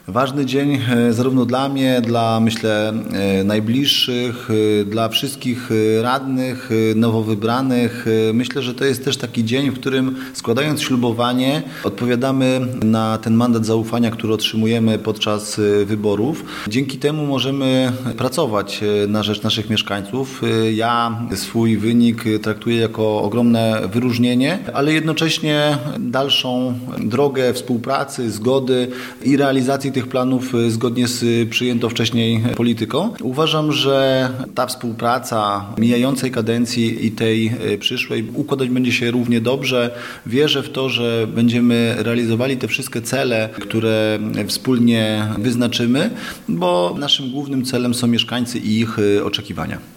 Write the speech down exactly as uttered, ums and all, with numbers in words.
Ważny dzień zarówno dla mnie, dla myślę najbliższych, dla wszystkich radnych, nowo wybranych. Myślę, że to jest też taki dzień, w którym składając ślubowanie odpowiadamy na ten mandat zaufania, który otrzymujemy podczas wyborów. Dzięki temu możemy pracować na rzecz naszych mieszkańców. Ja swój wynik traktuję jako ogromne wyróżnienie, ale jednocześnie dalszą drogę współpracy, zgody i realizacji tych planów zgodnie z przyjętą wcześniej polityką. Uważam, że ta współpraca mijającej kadencji i tej przyszłej układać będzie się równie dobrze. Wierzę w to, że będziemy realizowali te wszystkie cele, które wspólnie wyznaczymy, bo naszym głównym celem są mieszkańcy i ich oczekiwania.